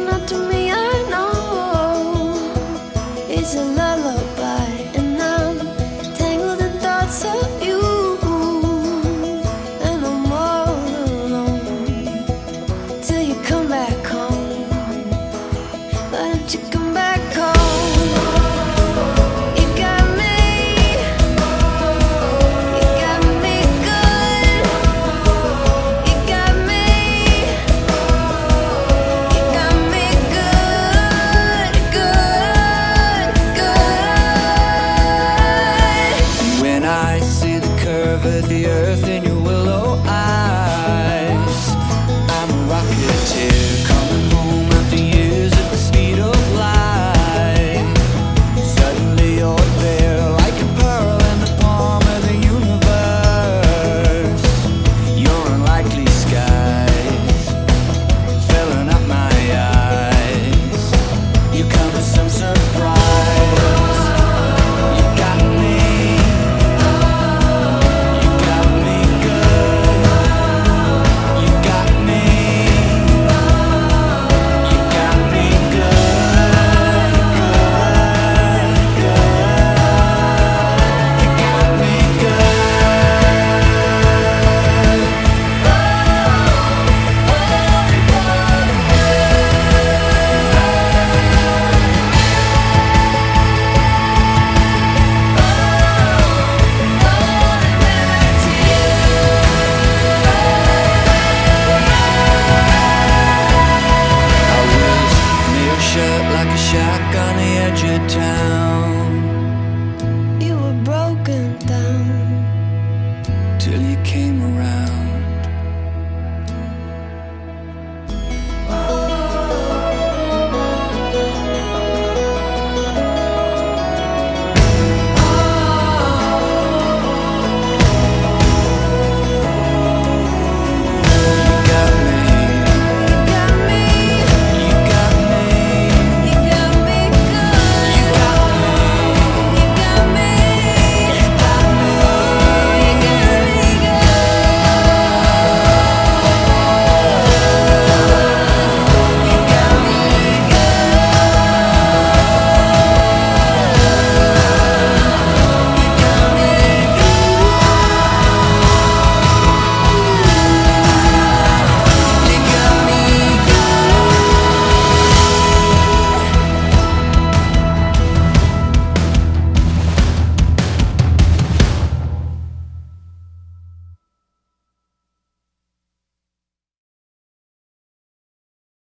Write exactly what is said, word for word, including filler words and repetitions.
out to me, I know it's a lullaby, and I'm tangled in thoughts of you, and I'm all alone till you come back home. Why don't you come back home? You got me, you got me good, you got me, you got me good, good, good. When I see the curve of the earth in your willow eyes, I'm a rocketeer coming home after years at the speed of light. Suddenly you're there like a pearl in the palm of the universe. Your unlikely skies filling up my eyes. You come as some surprise. You got me. You got me good. You got me. You got me good, good, good. You got me I was near shut like a shack on the edge of town.